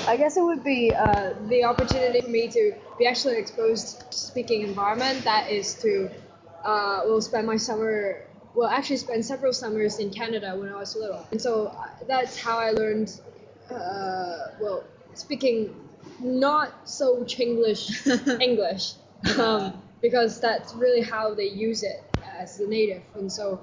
I guess it would be the opportunity for me to be actually exposed to speaking environment. That is to will spend my summer. Well, actually, spend several summers in Canada when I was little, and so that's how I learned. Speaking not so Chinglish English, because that's really how they use it as the native, and so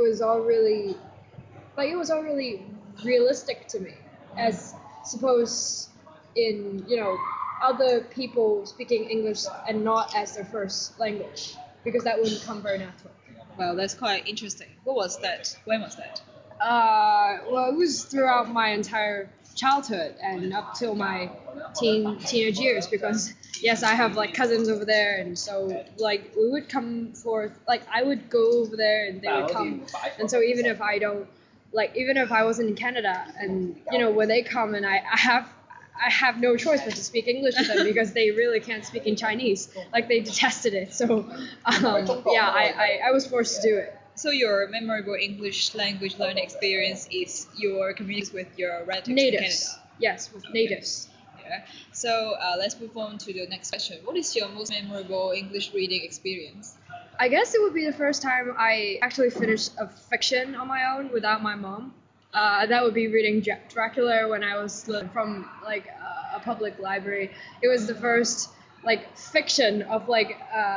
it was all really realistic to me, as suppose in other people speaking English and not as their first language, because that wouldn't come very natural. Well, that's quite interesting. What was that? When was that? It was throughout my entire childhood and up till my teenage years, because yes, I have like cousins over there, and so like we would come forth, like I would go over there and they would come, and so even if I wasn't in Canada, and when they come and I have no choice but to speak English with them because they really can't speak in Chinese. Like they detested it. So I was forced to do it. So your memorable English language learning experience is your communities with your relatives Natives. in Canada? Yes, with natives. Yeah. So let's move on to the next question. What is your most memorable English reading experience? I guess it would be the first time I actually finished a fiction on my own without my mom. That would be reading Dracula when I was from like a public library. It was the first like fiction of like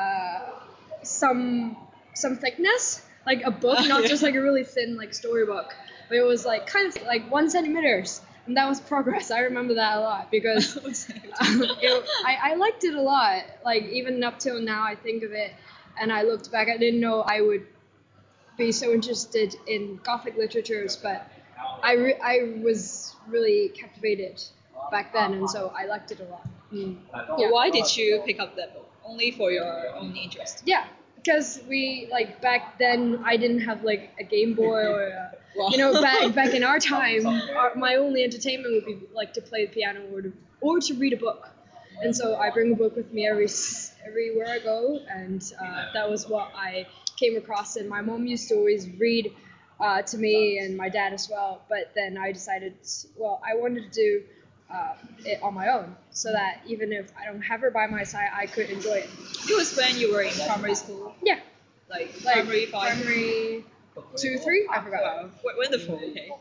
some thickness, like a book, not just like a really thin like storybook, but it was like kind of like 1 centimeters, and that was progress. I remember that a lot because I liked it a lot. Like even up till now, I think of it, and I looked back. I didn't know I would be so interested in Gothic literatures, but I was really captivated back then, and so I liked it a lot. Yeah. Why did you pick up that book? Only for your own interest? Yeah, because we like back then I didn't have like a Game Boy or back in our time, my only entertainment would be like to play the piano or to read a book, and so I bring a book with me everywhere I go, and that was what I came across. And my mom used to always read to me, and my dad as well. But then I decided, I wanted to do it on my own, so that even if I don't have her by my side, I could enjoy it. It was when you were in primary school? Yeah. Like primary 5? Primary 2, 3? I forgot. Wow, wonderful. Okay.